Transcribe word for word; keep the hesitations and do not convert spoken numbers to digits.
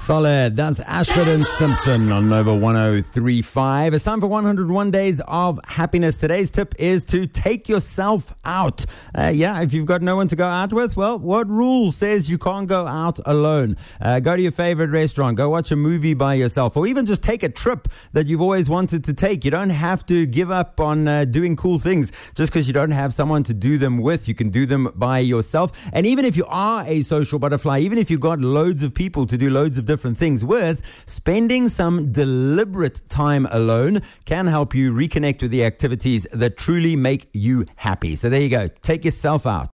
Solid. That's Ashford and Simpson on Nova one oh three point five. It's time for one hundred one Days of Happiness. Today's tip is to take yourself out. Uh, yeah, if you've got no one to go out with, well, what rule says you can't go out alone? Uh, go to your favorite restaurant. Go watch a movie by yourself. Or even just take a trip that you've always wanted to take. You don't have to give up on uh, doing cool things just because you don't have someone to do them with. You can do them by yourself. And even if you are a social butterfly, even if you've got loads of people to do loads of different things with, spending some deliberate time alone can help you reconnect with the activities that truly make you happy. So there you go. Take yourself out.